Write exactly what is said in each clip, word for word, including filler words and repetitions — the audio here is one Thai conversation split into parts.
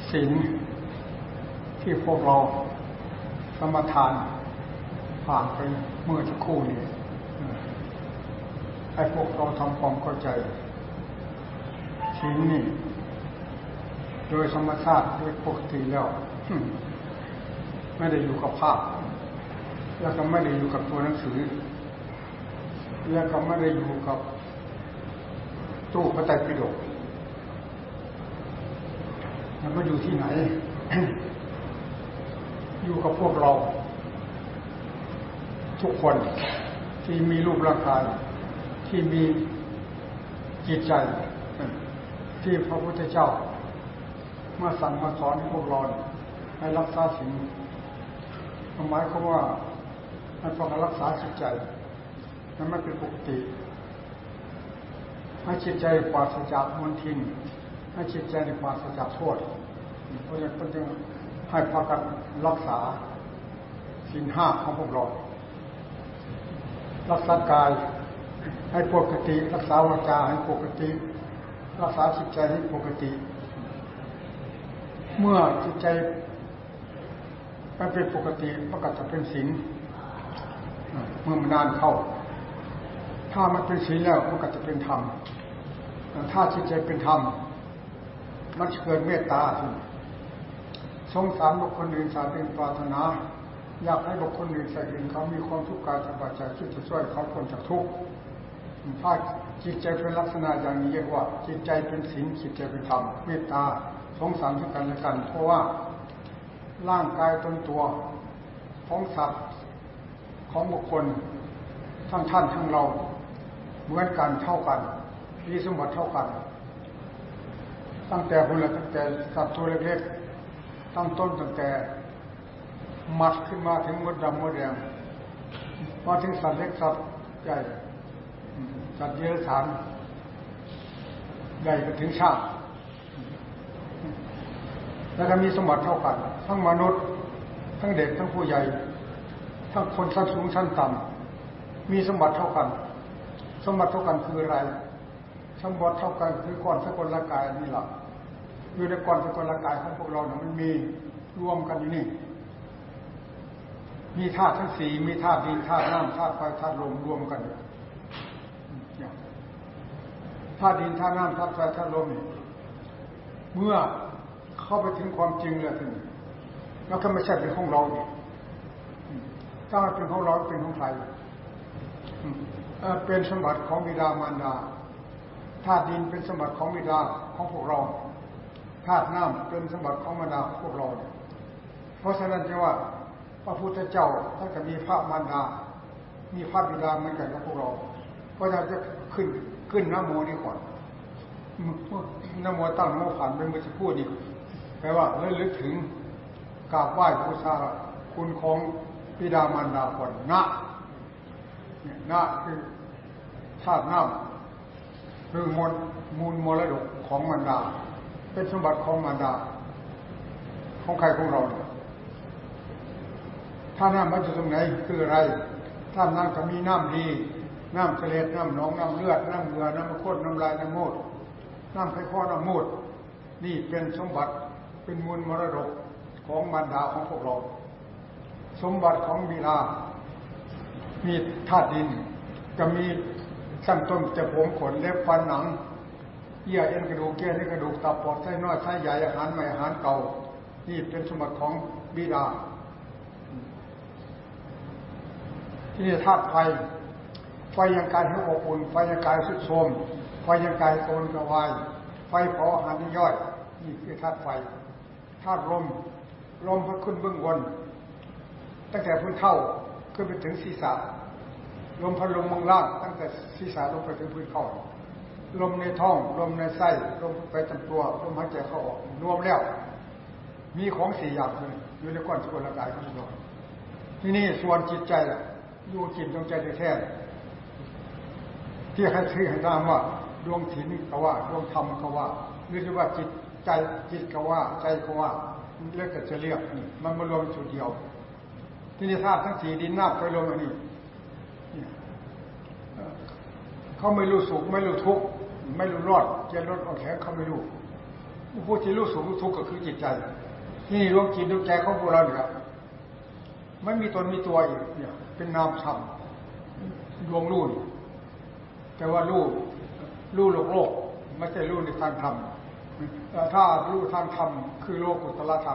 ศีลที่พวกเราสมทานผ่านไปเมื่อสักครู่นี้ให้พวกเราทำความเข้าใจศีลนี่โดยธรรมชาติโดยปกติแล้วไม่ได้อยู่กับภาพแล้วก็ไม่ได้อยู่กับตัวหนังสือแล้วก็ไม่ได้อยู่กับตู้พระไตรปิฎกมันก็อยู่ที่ไหน อยู่กับพวกเราทุกคนที่มีรูปร่างกายที่มีจิตใจที่พระพุทธเจ้ามาสั่งมาสอนให้พวกเราให้รักษาศีลหมายความว่าให้พวกเรารักษาจิตใจนั้นไม่เป็นปกติให้จิตใจปราศจากมลทินให้จิตใจปราศจากโทษเพราะฉะนั้นจึงให้พากันรักษาศีลห้าของพวกเรารักษากายให้ปกติรักษาวาจาให้ปกติรักษาจิตใจให้ปกติเมื่อจิตใจมันเป็นปกติมันก็จะเป็นศีลเมื่อมันนานเข้าถ้ามันเป็นศีลแล้วมันก็จะเป็นธรรมถ้าจิตใจเป็นธรรมมันจะเกิดเมตตาสงสารบุคคลอื่นสารเป็นปรารถนาอยากให้บุคคลอื่นสักอื่นเขามีความทุกข์กายสบายใจคิดจะช่วยเขาพ้นจากทุกข์ถ้าจิตใจเป็นลักษณะอย่างนี้เรียกว่าจิตใจเป็นศีลจิตใจเป็นธรรมเมตตาสงสารกันและกันเพราะว่าร่างกายตนตัวของสัตว์ของบุคคลทั้งท่านทั้งเราเหมือนกันเท่ากันมีสมบัติเท่ากันตั้งแต่คนละตั้งแต่สัตว์ตัวเล็กๆตั้งต้นตั้งแต่มัดขึ้นมาถึงมดดำมดแดงมาถึงสัตว์เล็กสัตว์ใหญ่สัตว์เดรัจฉานใหญ่ไปถึงชาติแล้วก็มีสมบัติเท่ากันทั้งมนุษย์ทั้งเด็กทั้งผู้ใหญ่ทั้งคนชั้นสูงชั้นต่ำมีสมบัติเท่ากันสมบัติเท่ากันคืออะไรสมบัติเท่ากันคือก้อนสกุลกายนี่แหละอยู่ในก้อนสกุลกายของพวกเราเนี่ยมันมีรวมกันอยู่นี่มีธาตุทั้งสี่มีธาตุดินธาตุน้ำธาตุไฟธาตุลมรวมกันธาตุดินธาตุน้ำธาตุไฟธาตุลมเมื่อเข้าไปถึงความจริงแล้วถึงแล้วก็ไม่ใช่เป็นของเราอีกถ้ามันเป็นของเราเป็นของใครเป็นสมบัติของบิดามารดาธาตุดินเป็นสมบัติของบิดาของพวกเราธาตุน้ำเป็นสมบัติของมารดาของพวกเราเพราะฉะนั้นจึงว่าพระพุทธเจ้าท่านก็มีพระมารดามีพระบิดาเหมือนกันกับพวกเราเพราะฉะนั้นจะขึ้นขึ้นนะโมนี่ก่อนนะโมตั้งนะโมผ่านเป็นมือจะพูดนี่แปลว่าเลื่อนลึกถึงกราบไหว้บูชาคุณของบิดามารดาก่อนนะเนี่ยนะคือธาตุน้ำคือมูลมูลมรดกของมารดาเป็นสมบัติของมารดาของใครของเราเนี่ยถ้าน้ำมันอยู่ตรงไหนคืออะไรถ้าน้ำก็มีน้ำดีน้ำทะเลน้ำหนองน้ำเลือดน้ำเหงื่อน้ำข้นน้ำลายน้ำมูดน้ำไข้ข้อน้ำมูดนี่เป็นสมบัติเป็นมูลมรดกของมารดาของพวกเราสมบัติของบิดามีธาตุดินจะมีชั้นต้นแต่ผมขนเล็บฟันหนังเยื่อเอ็นกระดูกเยื่อในกระดูกตับปอดไส้น้อยไส้ใหญ่อาหารใหม่อาหารเก่านี่เป็นสมบัติของบิดาที่นี่ธาตุไฟไฟยังกายให้อบอุ่นไฟยังกายสุดโทรมไฟยังกายโกนกระวายไฟเผาอาหารย่อยนี่คือธาตุไฟธาตุลมลมพัดขึ้นเบื้องบนตั้งแต่พื้นเท่าขึ้นไปถึงศีรษะลมพัดลมเบื้องล่างตั้งแต่ศีรษะลงไปถึงพื้นเข่าลมในท้องลมในไส้ลมไปตามตัวลมหายใจเข้าออกรวมแล้วมีของสี่อย่างเลยอยู่ในก้อนสกุลกายของเราที่นี่ส่วนจิตใจอยู่จิตดวงใจแท้ที่ให้ชื่อให้นามว่าดวงศีลก็ว่าดวงธรรมก็ว่าหรือว่าจิตใจจิตก็ว่าใจก็ว่าเรียกแต่จะเรียกนี่มันมารวมจุดเดียวที่นี่ธาตุทั้งสี่ดินน้ำไฟลมอันนี้เขาไม่รู้สุขไม่รู้ทุกข์ไม่รู้รอดเจริญรอดแข็งเขาไม่รู้ผู้ที่รู้สุขรู้ทุกข์ก็คือจิตใจนี่ดวงจิตดวงใจของพวกเราเนี่ยไม่มีตนมีตัวอีกเนี่ยเป็นนามธรรมดวงรู้แต่ว่ารู้รู้โลกโลกไม่ใช่รู้ในทางธรรมถ้ารู้ทางธรรมคือโลกุตตรธรรม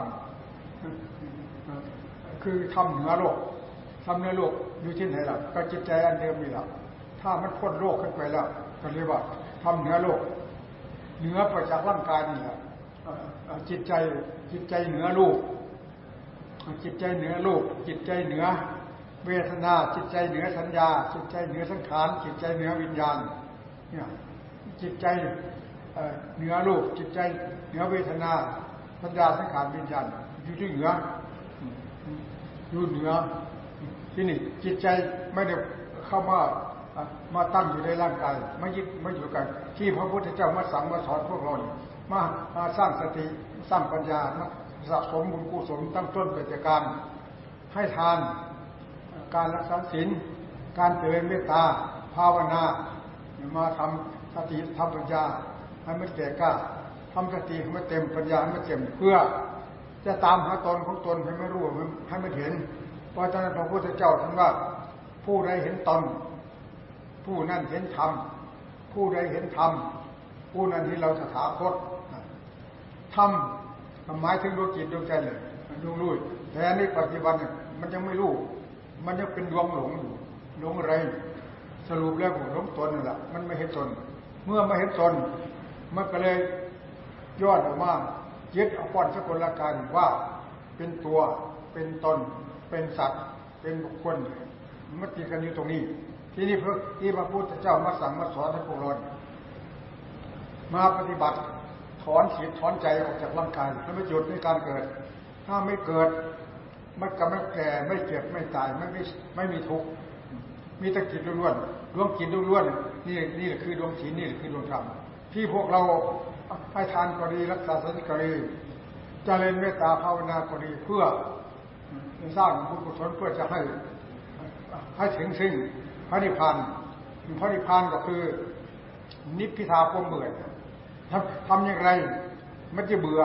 คือธรรมเหนือโลกธรรมเหนือโลกอยู่ที่ไหนล่ะก็จิตใจอันเดิมนี่แหละถ้ามันพ้นโลกขึ้นไปแล้วก็เรียกว่าธรรมเหนือโลกเหนือไปจากร่างกายนี่แหละจิตใจจิตใจเหนือโลกจิตใจเหนือโลกจิตใจเหนือเวทนาจิตใจเหนือสัญญาจิตใจเหนือสังขารจิตใจเหนือวิญญาณเนี่ยจิตใจเหนือโลกจิตใจเหนือเวทนาสัญญาสังขารวิญญาณอยู่ที่เหนืออยู่เหนือที่นี่จิตใจไม่ได้เข้ามามาตั้งอยู่ในร่างกายไม่ยึดไม่อยู่กันที่พระพุทธเจ้ามาสั่งมาสอนพวกเรามามาสร้างสติสร้างปัญญาสะสมบุญกุศลตั้งต้นเกิดจากการให้ทานการรักษาศีลการเจริญเมตตาภาวนามาทำสติทำปัญญาให้มันแก่กล้าทำสติให้มันเต็มปัญญาให้มันเต็มเพื่อจะตามหาตนของตนให้ไม่รู้ให้มันเห็นเพราะฉะนั้นพระพุทธเจ้าท่านว่าผู้ใดเห็นตนผู้นั้นเห็นธรรมผู้ใดเห็นธรรมผู้นั้นที่เราสถาคตธรรมหมายถึงดวงจิตดวงใจเลยดวงรู้แต่ในปัจจุบันเนี่ยมันยังไม่รู้มันยังเป็นดวงหลงอยู่หลงอะไรสรุปแล้วหลงตนนั่นแหละมันไม่เห็นตนเมื่อไม่เห็นตนมันก็เลยย้อนออกมายึดเอาก้อนสกุลกายว่าเป็นตัวเป็นตนเป็นสัตว์เป็นบุคคลมันตีกันอยู่ตรงนี้ที่นี่เพื่อที่พระพุทธเจ้ามาสั่งมาสอนให้พวกเรามาปฏิบัติถอนจิตถอนใจออกจากร่างกายแล้วไม่หยุดในการเกิดถ้าไม่เกิดมันก็ไม่แก่ไม่เจ็บไม่ตายไม่ไม่ไม่มีทุกข์มีแต่จิตล้วนๆดวงจิตล้วนๆนี่นี่คือดวงจิตนี่คือดวงธรรมที่พวกเราให้ทานก็ดีรักษาศีลก็ดีเจริญเมตตาภาวนาก็ดีเพื่อสร้างบุญกุศลเพื่อจะให้ให้ถึงซึ่งพระนิพพานพระนิพพานก็คือนิพพิทาความเบื่อทำทำอย่างไรมันจะเบื่อ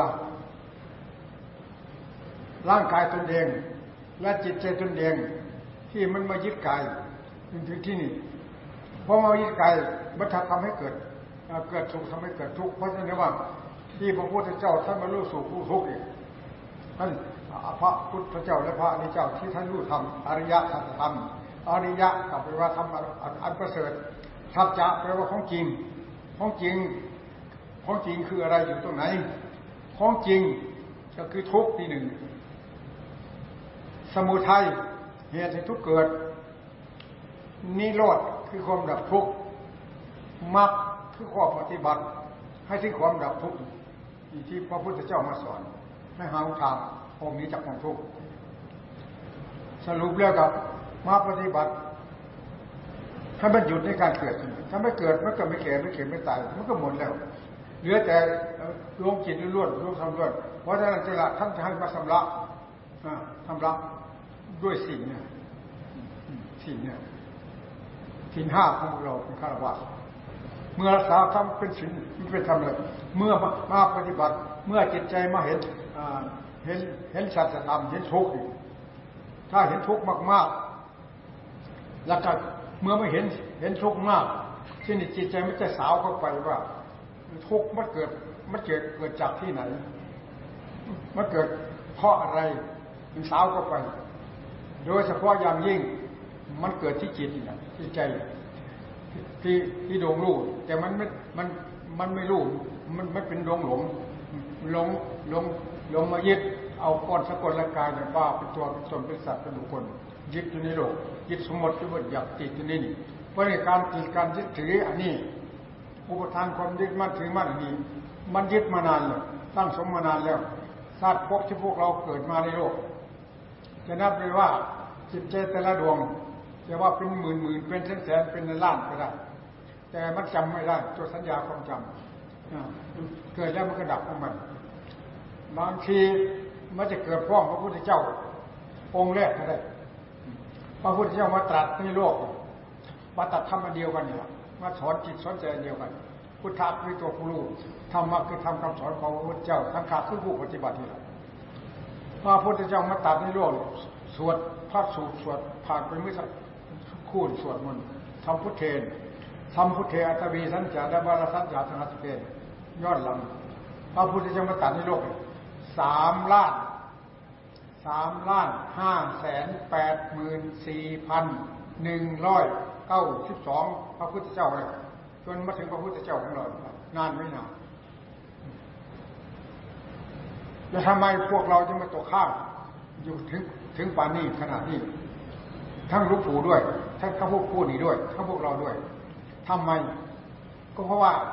ร่างกายตนเองและจิตใจตนเองที่มันมายึดกายถึงที่นี่เพราะมายึดกายมันทำให้เกิดเกิดสุขทำให้เกิดทุกข์เพราะฉะนั้นว่าที่พระพุทธเจ้าท่านมารู้สุขรู้ทุกข์อีกท่านพระพุทธเจ้าและพระอริยเจ้าที่ท่านรู้ธรรมอริยสัจธรรมอริยะกลับไปว่าธรรมอันประเสริฐสัจจะแปลว่าของจริงของจริงของจริงคืออะไรอยู่ตรงไหนของจริงก็คือทุกข์ที่หนึ่งสมุทัยเหตุให้ทุกข์เกิดนิโรธคือความดับทุกข์มรรคคือข้อปฏิบัติให้ถึงความดับทุกข์ที่พระพุทธเจ้ามาสอนให้หาทางออกนี้จากความทุกข์สรุปแล้วกับมาปฏิบัติถ้ามันหยุดในการเกิดถ้าไม่เกิดมันก็ไม่แก่ไม่เก็บไม่ตายมันก็หมดแล้วเหลือแต่ดวงจิตล้วนดวงธรรมล้วนเพราะฉะนั้นจะละท่านจะให้มาชำระชำระด้วยสิ่งเนี่ยสิ่งเนี่ยสิ่งห้าของเราเป็นฆราวาสเมื่อรักษาธรรมเป็นสิ่งมันเป็นธรรมเลยเมื่อมาปฏิบัติเมื่อจิตใจมาเห็นเห็นเห็นสัจธรรมเห็นทุกข์ถ้าเห็นทุกข์มากๆแล้วก็เมื่อไม่เห็นเห็นทุกข์มากที่นี่จิตใจมันจะสาวเข้าไปว่าทุกข์มันเกิดมันเกิดเกิดจากที่ไหนมันเกิดเพราะอะไรมันสาวเข้าไปโดยเฉพาะอย่างยิ่งมันเกิดที่จิตนี่ที่ใจที่ที่ดวงรู้แต่มันไม่มันมันไม่รู้มันมันเป็นดวงหลงหลงหลงหลงมายึดเอาก้อนสกุลกายเนี่ยว่าเป็นตัวเป็นตนเป็นสัตว์เป็นบุคคลยึดอยู่ในโลกยึดสมมติที่ว่าอยากติดอยู่ในนี่เพราะในการติดการยึดถืออันนี้อุปทานความยึดมั่นถือมั่นอันนี้มันยึดมานานแล้วตั้งสมมานานแล้วชาติภพที่พวกเราเกิดมาในโลกจะนับเลยว่าจิตใจแต่ละดวงจะว่าเป็นหมื่นหมื่นเป็นแสนแสนเป็นล้านก็ได้แต่มันจำไม่ได้ตัวสัญญาความจำเกิดแล้วมันก็ดับของมันบางทีมันจะเกิดพร้อมพระพุทธเจ้าองค์แรกก็ได้พระพุทธเจ้ามาตรัสในโลกมาตัดธรรมเดียวกันเนี่ยมาสอนจิตสอนใจเดียวกันพุทธะคือตัวผู้รู้ธรรมะคือธรรมคำสอนของพระพุทธเจ้าทั้งขาคือผู้ปฏิบัตินี่แหละพระพุทธเจ้ามาตัดในโลกสวดพระสูตรสวดผ่านไปเมื่อสักคู่สวดมนต์ทำพุทเทนทำพุทเทอัตวีสัญจาและบาลสัญจาธนัสเกย้อนหลังพระพุทธเจ้ามาตัดในโลกสามล้านสามล้านห้าแสนแปดหมื่นสี่พันหนึ่งร้อยเก้าสิบสองพระพุทธเจ้าเลยจนมาถึงพระพุทธเจ้าของเรานานไม่นานแล้วทำไมพวกเราจึงมาตกข้ามอยู่ถึงถึงป่านนี้ขนาดนี้ทั้งหลวงปู่ด้วยทั้งข้าพวกผู้นี้ด้วยข้าพวกเราด้วยทำไมก็เพราะว่า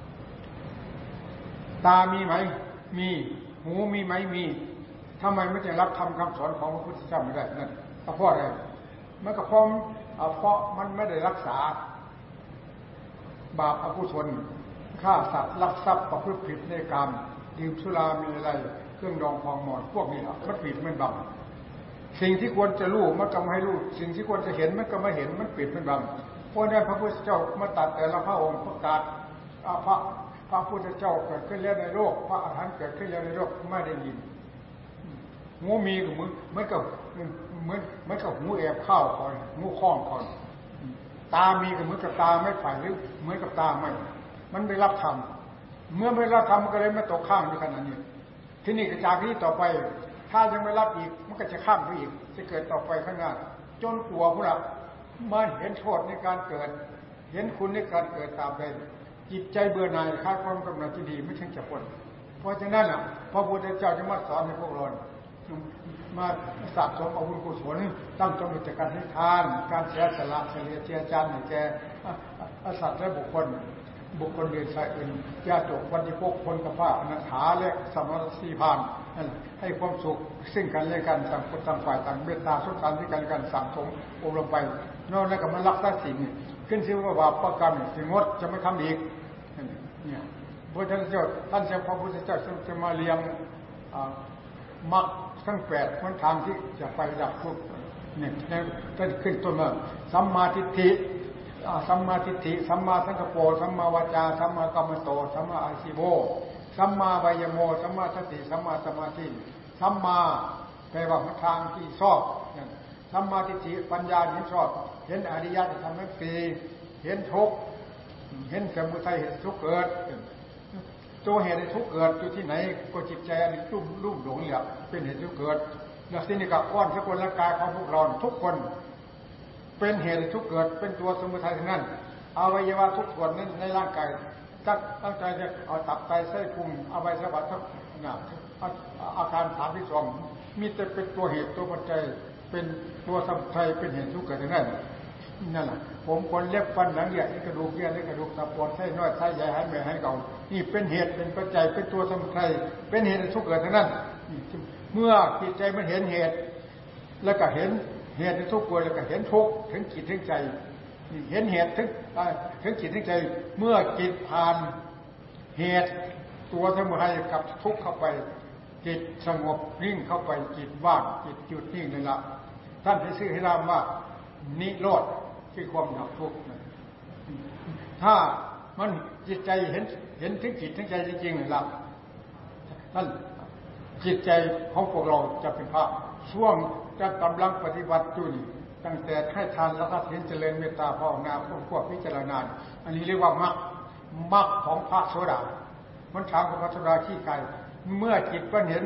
ตามีไหมมีหูมีไหมมีทำไมไม่จะรับทำคำสอนของพระพุทธเจ้าไม่ได้นั่นเพราะอะไรมันก็เพราะเพราะมันไม่ได้รักษาบาปอกุศลฆ่าสัตว์ลักทรัพย์ประพฤติผิดในกรรมดื่มสุรามีอะไรเครื่องดองพองหมอนพวกนี้มันปิดมันบังสิ่งที่ควรจะรู้มันก็ไม่ให้รู้สิ่งที่ควรจะเห็นมันก็ไม่เห็นมันปิดมันบังเพราะนั้นพระพุทธเจ้ามาตัดแต่ละพระองค์ประกาศพระพระพุทธเจ้าเกิดขึ้นแล้วในโลกพระอรหันต์เกิดขึ้นแล้วในโลกไม่ได้ยินงูมีกับมือมันก็เหมือนมันก็หูแอบเข้าก่อนงูคล้องก่อนตามีกับมือกับตาไม่ฝ่ายหรือเหมือนกับตาไม่มันไม่รับธรรมเมื่อไม่รับธรรมมันก็เลยไม่ตกข้างในขณะนี้ที่นี่จากนี้ต่อไปถ้ายังไม่รับอีกมันก็จะข้ามไปอีกจะเกิดต่อไปข้างหน้าจนกลัวพวกเรามาเห็นโทษในการเกิดเห็นคุณในการเกิดตามไปจิตใจเบื่อหน่ายคาดความกำหนัดที่ดีไม่ถึงจะพ้นเพราะฉะนั้นอ่ะพระพุทธเจ้าจะมาสอนให้พวกเรามาสะสมเอาบุญกุศลตั้งตนอยู่จากการให้ทานการเสียสละเฉลี่ยเจียจานให้แก่สัตว์และบุคคลบุคคลเดินสายอื่นญาติโยมวันที่พกคนกับพระอนาถาและสมณสีพานให้ความสุขซึ่งกันและกันต่างคนต่างฝ่ายต่างเมตตาสงสารที่กันกันสั่งสมอบรมไปนอกจากก็มันรักษาศีลขึ้นชื่อว่าบาปประกรรมสิ่งงดจะไม่ทำอีกเนี่ยพระพุทธเจ้าท่านเจ้าพระพุทธเจ้าจะมาเลี้ยงมรรคทั้งแปดหนทางที่จะไปดับทุกข์เนี่ยท่านขึ้นต้นมาสัมมาทิฏฐิสัมมาทิฏฐิสัมมาสังกัปโปสัมมาวาจาสัมมากัมมันโตสัมมาอาชีโวสัมมาวายโมสัมมาสติสัมมาสมาธิสัมมาแปลว่าทางที่ชอบสัมมาทิฏฐิปัญญาเห็นชอบเห็นอริยสัจทั้งสี่เห็นทุกข์เห็นสมุทัยเห็นทุกข์เกิดตัวเหตุในทุกข์เกิดอยู่ที่ไหนก็จิตใจอันนี้รุ่มรุ่มหลงเนี่ยเป็นเหตุทุกข์เกิดแล้วที่นี่ก็อ้อนสกุลร่างกายของพวกเราทุกคนเป็นเหตุทุกข์เกิดเป็นตัวสมุทัยทั้งนั้นอวัยวะทุกส่วนนั้นในร่างกายตั้งตั้งใจจะเอาตับไตไส้พุงอวัยวะทั้งเนี่ยอาการสามที่สองมีแต่เป็นตัวเหตุตัวปัจจัยเป็นตัวสมุทัยเป็นเหตุทุกข์เกิดทั้งนั้นนั่นแหละผมคนเล็บฟันหนังเยื่อกระดูกเยื่อและกระดูกตับปอดไส้น้อยไส้ใหญ่หายแม่หายเก่านี่เป็นเหตุเป็นปัจจัยเป็นตัวสมุทัยเป็นเหตุทุกข์เกิดทั้งนั้นเมื่อจิตใจมันเห็นเหตุแล้วก็เห็นเหตุทุกข์เกิดแล้วก็เห็นทุกข์ถึงจิตถึงใจเห็นเหตุถึงถึงจิตถึงใจเมื่อจิตผ่านเหตุตัวสมุทัยกับทุกข์เข้าไปจิตสงบนิ่งเข้าไปจิตว่างจิตหยุดนิ่งนั่นแหละท่านให้ชื่อให้นามว่านิโรธคือความดับทุกข์ถ้ามันจิตใจเห็นเห็นถึงจิตถึงใจจริงๆนั่นแหละนั่นจิตใจของพวกเราจะเป็นพระช่วงจะกำลังปฏิบัติอยู่นี่ตั้งแต่ให้ทานแล้วก็เห็นเจริญเมตตาภาวนาควบพิจารณาอันนี้เรียกว่ามรรคมรรคของพระโสดามันถามของพระโสดาขี้ไก่เมื่อจิตมันเห็น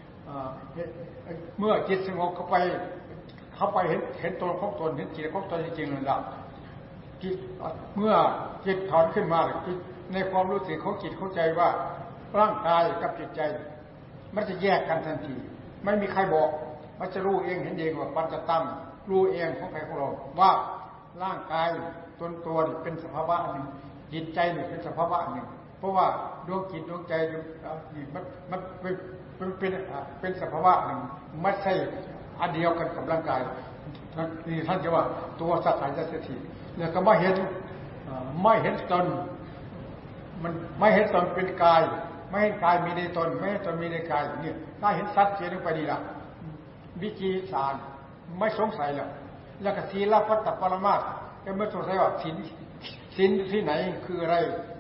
เมื่อจิตสงบเข้าไปเข้าไปเห็นเห็นตนของตนเห็นจิตของตนจริงๆนั่นแหละจิตเมื่อจิตถอนขึ้นมาในความรู้สึกของจิตเข้าใจว่าร่างกายกับจิตใจมันจะแยกกันทันทีไม่มีใครบอกมันจะรู้เองเห็นเองว่าปัญจตังรู้เองของใครของเราว่าร่างกายตนตัวนี่เป็นสภาวะหนึ่งจิตใจนี่เป็นสภาวะหนึ่งเพราะว่าดวงจิตดวงใจนี่มันมันเป็นเป็นเป็นเป็นสภาวะหนึ่งไม่ใช่อันเดียวกันกับร่างกายนี่ท่านจะว่าตัวสัตย์สัจถิแล้วก็ไม่เห็นไม่เห็นตนมันไม่เห็นตนเป็นกายไม่เห็นกายมีในตนไม่เห็นตนมีในกายนี่ถ้าเห็นสัตย์เจนลงไปดีละวิจีสารไม่สงสัยแล้วแล้วก็ศีลพัตตปรมาสก็ไม่สงสัยว่าศีลศีลที่ไหนคืออะไร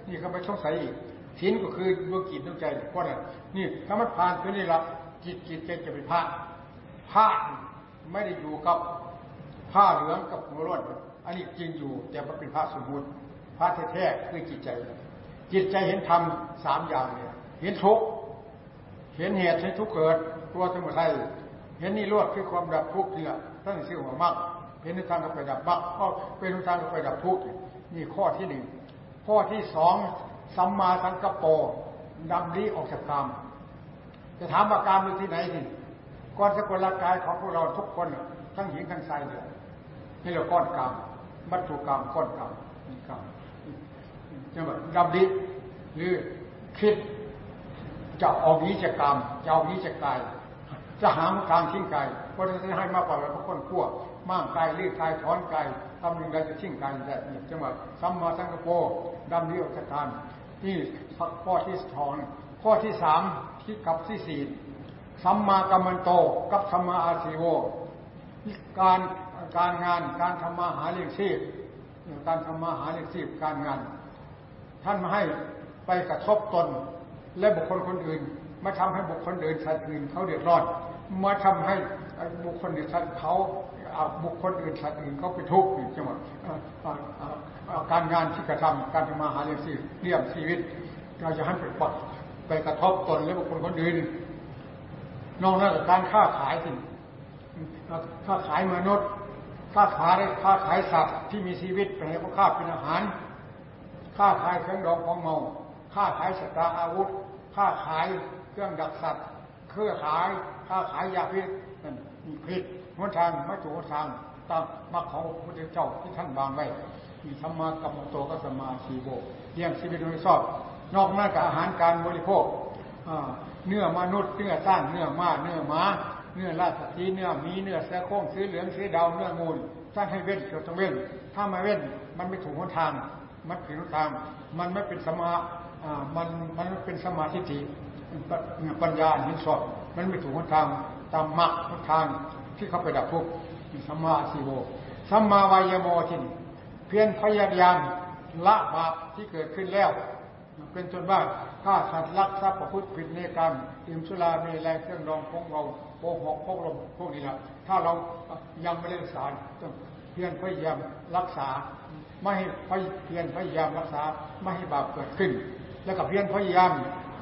นี่ก็ไม่สงสัยอีกศีลก็คือดวงจิตดวงใจเพราะนั้นนี่ถ้ามันผ่านไปนี่ละจิตจิตใจจะเป็นพระพระไม่ได้อยู่กับผ้าเหลืองกับหัวร้อนอันนี้จริงอยู่แต่มันเป็นพระสมบูรณ์พระแท้ๆคือจิตใจจิตใจเห็นธรรมสามอย่างเนี่ยเห็นทุกข์เห็นเหตุให้ทุกข์เกิดตัวสมุทัยเห็นนิโรธคือความดับทุกข์นี่แหละท่านชื่อว่ามรรคเห็นทางก็ไปดับมรรคก็เป็นทางก็ไปดับทุกข์นี่ข้อที่หนึ่งข้อที่สองสัมมาสังกัปโปดำริออกจากกามจะถามว่ากามอยู่ที่ไหนที่ก้อนสกุลร่างกายของพวกเราทุกคนทั้งหญิงทั้งชายเนี่ยนี่เราก้อนกามวัตถุกามก้อนกามกามจะแบบดำริหรือคิดจะออกนี้จากกามจะออกนี้จากกายจะหาทางทิ้งกายเพราะจะให้มากกว่าเราทุกคนขั้วมั่งกายรีดกายถอนกายทำอย่างไรจะทิ้งกายได้จังหวะสัมมาสังกัปโปดำริออกจากกามที่ข้อที่สองข้อที่สามที่กับที่สี่สัมมากัมมันโตกับสัมมาอาชีโวการการงานการทำมาหาเลี้ยงชีพการทำมาหาเลี้ยงชีพการงานท่านมาให้ไปกระทบตนและบุคคลคนอื่นมาทำให้บุคคลอื่นสัตว์อื่นเขาเดือดร้อนมาทำให้บุคคลอื่นสัตว์เขาบุคคลอื่นสัตว์อื่นเขาไปทุกข์จังหวะการงานที่กระทำการทำมาหาเลี้ยงชีพเลี้ยงชีวิตเราจะให้ไปปัดไปกระทบตนและบุคคลคนอื่นนอกจากการค้าขายสิค้าขายมนุษย์ค้าขายค้าขายสัตว์ที่มีชีวิตไปให้เขาฆ่าเป็นอาหารค้าขายเครื่องดองของเมาค้าขายสตราอาวุธค้าขายเครื่องดักสัตว์เครือขายค้าขายยาพิษนั่นมีพิษหนทางไม่ถูกทางตามมรรคของพระพุทธเจ้าที่ท่านวางไว้มีสัมมากัมมันโตกับสัมมาชีโวเลี้ยงชีวิตโดยชอบนอกนั้นกับอาหารการบริโภคเนื้อมนุษย์เนื้อสร้างเนื้อม้าเนื้อม้าเนื้อราชสีเนื้อมีเนื้อเสือโคร่งสีเหลืองสีดาวเนื้องูท่านให้เว้นเกี่ยวกับเว้นถ้าไม่เว้นมันไม่ถูกหนทางมันผิดหนทางมันไม่เป็นสมามันมันเป็นสมาธิปัญญาเห็นชอบมันไม่ถูกหนทางตามมรรคหนทางที่เขาไปดับทุกข์สัมมาสีโวสัมมาวายโมทินเพียรพยายามละบาปที่เกิดขึ้นแล้วเป็นจนว่าฆ่าสัตว์ลักทรัพย์ประพฤติผิดในกรรมดื่มสุราเมลัยเครื่องดองของเราโกหกพกลมพวกนี้ละถ้าเรายังไม่ได้รักษาต้องเพียรพยายามรักษาไม่ให้เพียรพยายามรักษาไม่ให้บาปเกิดขึ้นแล้วก็เพียรพยายาม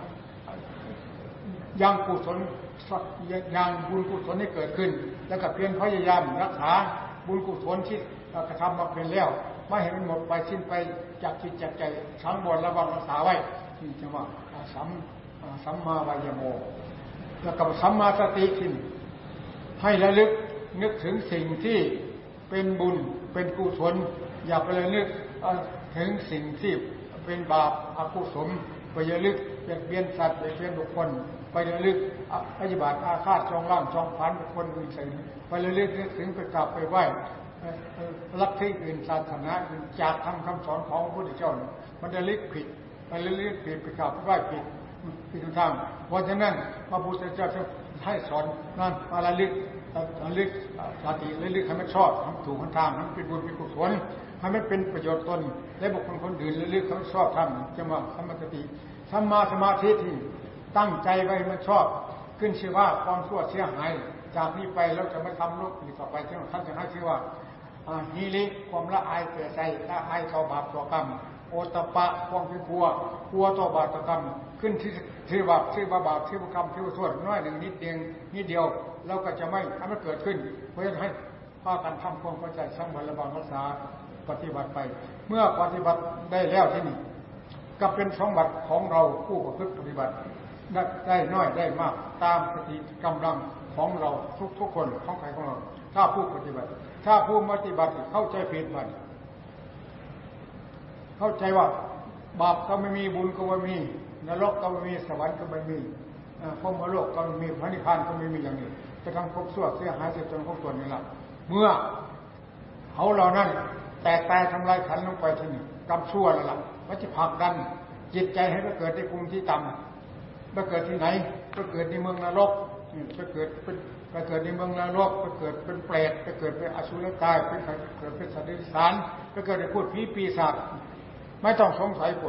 ยังกุศลยังบุญกุศลที่เกิดขึ้นแล้วก็เพียรพยายามรักษาบุญกุศลที่กระทำมาเป็นแล้วไม่ให้มันหมดไปสิ้นไปจากจิตจากใจสังวรระวังรักษาไว้นี่จะว่าสัมสัมมาวายโมแล้วก็สัมมาสติทินให้ระลึกนึกถึงสิ่งที่เป็นบุญเป็นกุศลอย่าไประลึกถึงสิ่งที่เป็นบาปอกุศลไประลึกเบียดเบียนสัตว์เบียดเบียนบุคคลไประลึกปฏิบัติอาฆาตจองร่างจองพันบุคคลอื่นใส่ไประลึกนึกถึงไปกราบไปไหว้ลัทธิอื่นศาสนาอื่นจากทำคำสอนของพระพุทธเจ้ามันจะลึกผิดมันลึกผิดไปกราบไปไหว้ผิดผิดทางเพราะฉะนั้นพระพุทธเจ้าให้สอนนั่นอะไรลึกลึกสติลึกให้มันชอบทำถูกทางนั้นเป็นบุญเป็นกุศลให้มันเป็นประโยชน์ตนและบุคคลคนอื่นลึกเขาชอบทำจะมาสัมมาสติสัมมาสมาธิที่ตั้งใจไว้มันชอบขึ้นชื่อว่าความชั่วเสียหายจากนี้ไปเราจะไม่ทำโลกอีกต่อไปท่านจะให้ชื่อว่าฮิริความละอายแก่ใจละอายต่อบาปต่อกรรมโอตปะความที่กลัวกลัวต่อบาปต่อกรรมขึ้นที่ชื่อบาปชื่อบาบาปชื่อกรรมชื่อชั่วน้อยหนึ่งนิดเดียวนิดเดียวเราก็จะไม่ให้มันเกิดขึ้นเพราะฉะนั้นให้พากันทำความเข้าใจสังวรระวังรักษาปฏิบัติไปเมื่อปฏิบัติได้แล้วที่นี่ก็เป็นสมบัติของเราผู้ประพฤติปฏิบัติได้น้อยได้มากตามสติกำลังของเราทุกทุกคนของใครของเราถ้าผู้ปฏิบัติถ้าผู้ปฏิบัติเข้าใจผิดไปเข้าใจว่าบาปก็ไม่มีบุญก็ไม่มีนรกก็ไม่มีสวรรค์ก็ไม่มีพรหมโลกก็ไม่มีพระนิพพานก็ไม่มีอย่างนี้จะทำครบส่วนเสียหายเสียจนของส่วนนี้ละเมื่อเขาเหล่านั้นแตกแตกทำลายขันลงไปที่นี่กรรมชั่วแล้วล่ะว่าจะผลักดันจิตใจให้ไปเกิดในภูมิที่ต่ำไปเกิดที่ไหนไปเกิดในเมืองนรกไปเกิดเป็นไปเกิดในเมืองนรกไปเกิดเป็นเปรตไปเกิดเป็นอสุรกายไปเกิดเป็นสัตว์เดรัจฉานไปเกิดในพูดผีปีศาจไม่ต้องสงสัยผล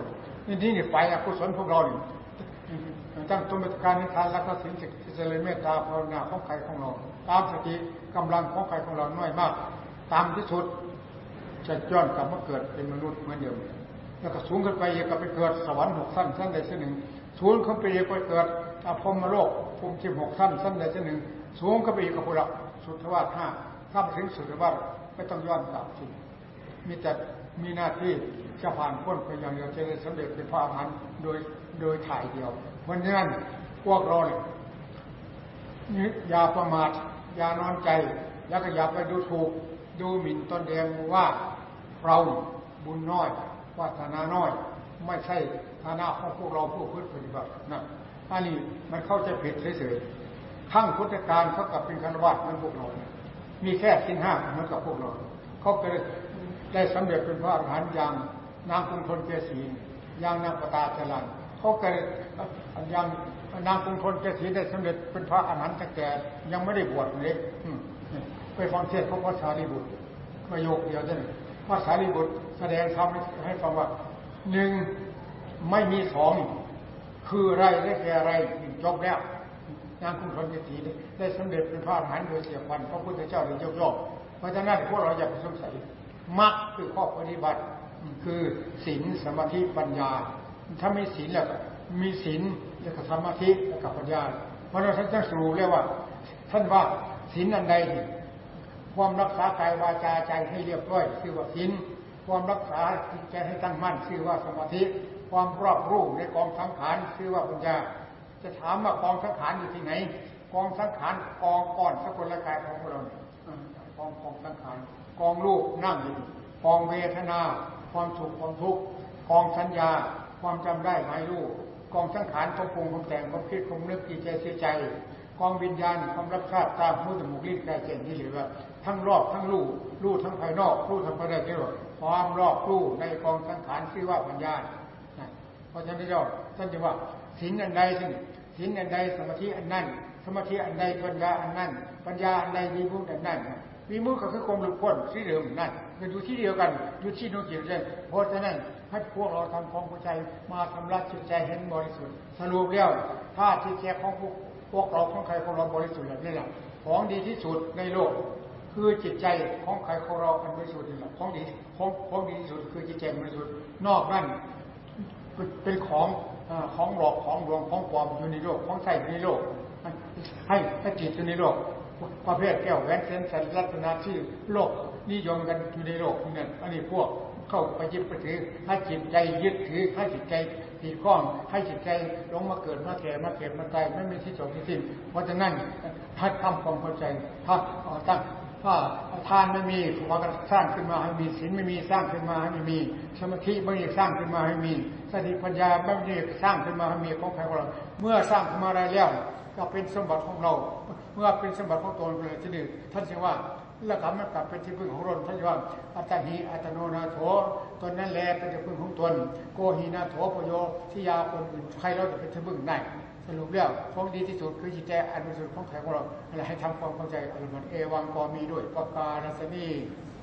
นี่นี่ไฟอกุศลพวกเราเนี่ยตั้งตัวเป็นการนิทานแล้วก็สิ่งที่เจริญเมตตาภาวนาของใครของเราตามสติกำลังของใครของเราน้อยมากตามที่สุดจะย้อนกลับมาเกิดเป็นมนุษย์เหมือนเดิมแล้วก็สูงขึ้นไปอีกก็ไปเกิดสวรรค์หกชั้นชั้นใดชั้นหนึ่งสูงขึ้นไปอีกไปเกิดอภมโลกภูมิสิบหกชั้นชั้นใดชั้นหนึ่งสูงขึ้นไปอีกก็พุทธสุทธวาสห้าถ้าถึงสุทธวาสไม่ต้องย้อนกลับสิมีแต่มีหน้าที่จะผ่านพ้นไปอย่างเดียวจะได้สำเร็จเป็นพระอรหันต์โดยโดยถ่ายเดียวเพราะฉะนั้นพวกเราเนี่ยอย่าประมาทอย่านอนใจแล้วก็อย่าไปดูถูกดูหมิ่นตนเองว่าเราบุญน้อยวาสนาน้อยไม่ใช่ฐานะของพวกเราผู้พึ่งปฏิบัตินะอันนี้มันเข้าใจผิดเฉยๆทั้งพุทธการเขากับเป็นฆราวาสเหมือนพวกเราเนี่ยมีแค่ศีลห้าเหมือนกับพวกเราเขาก็ได้สำเร็จเป็นพระอรหันต์อย่างนางกรุงธนเกษีอย่างนางปตาจรัญเขาก็อย่างนางกรุงธนเกษีได้สำเร็จเป็นพระอรหันต์ตั้งแต่ยังไม่ได้บวชเลยไปฟังเทศน์ของพระสารีบุตรประโยคเดียวเท่านั้นพระสารีบุตรแสดงธรรมให้ฟังว่าหนึ่งไม่มีสองคืออะไรและแก่อะไรจบแล้วนางกรุงธนเกษีได้สำเร็จเป็นพระอรหันต์โดยเสียวันพระพุทธเจ้าได้ยกย่องเพราะฉะนั้นพวกเราอย่าไปสงสัยมรรคคือข้อปฏิบัติคือศีลสมาธิปัญญาถ้ามีศีลแล้วมีศีลแล้วก็สมาธิแล้วก็ปัญญาเพราะเราท่านจะสรุปเรียกว่าท่านว่าศีลอันใดความรักษากายวาจาใจให้เรียบร้อยชื่อว่าศีลความรักษาจิตใจให้ตั้งมั่นชื่อว่าสมาธิความรอบรู้ในกองสังขารชื่อว่าปัญญาจะถามว่ากองสังขารอยู่ที่ไหนกองสังขารกองก้อนสกุลกายของเรากองกองสังขารกองรูปนั่งอยู่กองเวทนาความสุขความทุกข์กองสัญญาความจำได้หมายรู้กองสังขารความปรุงความแต่งความคิดความนึกจิตใจเสียใจกองวิญญาณความรับทราบตามหูจมูกลิ้นกายใจนี่หรือว่าทั้งรอบทั้งรู้รู้ทั้งภายนอกรู้ทั้งภายในนี่หรอความรอบรู้ในกองสังขารชื่อว่าปัญญาเพราะฉะนั้นเราท่านจะว่าศีลอันใดศีลอันใดสมาธิอันนั้นสมาธิอันใดปัญญาอันนั้นปัญญาอันใดวิมุตติอันนั้นวิมุตติก็คือความหลุดพ้นที่เดิมนั่นเป็นอยู่ที่เดียวกันอยู่ที่นู้นเดียวกันเพราะฉะนั้นให้พวกเราทำความเข้าใจมาทำรักจิตใจเห็นบริสุทธิ์สรุปแล้วถ้าจิตใจของพวกพวกเราของใครของเราบริสุทธิ์แบบนี้แหละของดีที่สุดในโลกคือจิตใจของใครของเราอันบริสุทธิ์นี่แหละของดีของของดีที่สุดคือจิตใจบริสุทธิ์นอกนั้นเป็นของของหลอกของลวงของปลอมอยู่ในโลกของใส่ในโลกให้ให้จิตอยู่ในโลกประเภทแก้วแหวนเส้นสันรัตนาที่โลกนิยมกันอยู่ในโลกนี่อันนี้พวกเข้าไปยึดไปถือให้จิตใจยึดถือให้จิตใจติดข้องให้จิตใจลงมาเกิดมาแก่มาเก็บมาตายไม่มีที่จบที่สิ้นเพราะฉะนั้นถ้าทำความเข้าใจถ้าตั้งถ้าทานไม่มีพอกันสร้างขึ้นมาให้มีศีลไม่มีสร้างขึ้นมาให้มีสมาธิไม่มีสร้างขึ้นมาให้มีสติปัญญาไม่มีสร้างขึ้นมาให้มีของใครของเราเมื่อสร้างขึ้นมาได้แล้วก็เป็นสมบัติของเราเมื่อเป็นสมบัติของตนเลยจะดื้อท่านเชื่อว่าแล้วกลับมากลับเป็นที่พึ่งของตนท่านว่าอัตตหิอัตโนนาโถตนนั้นแลเป็นที่พึ่งของตนโกหินาโถปโยที่ยาคนอื่นใครเราจะเป็นที่พึ่งได้สรุปแล้วของดีที่สุดคือจิตใจอันบริสุทธิ์ของใครของเราอะไรให้ทำความเข้าใจอรหันต์เอวังก็มีด้วยประการศนี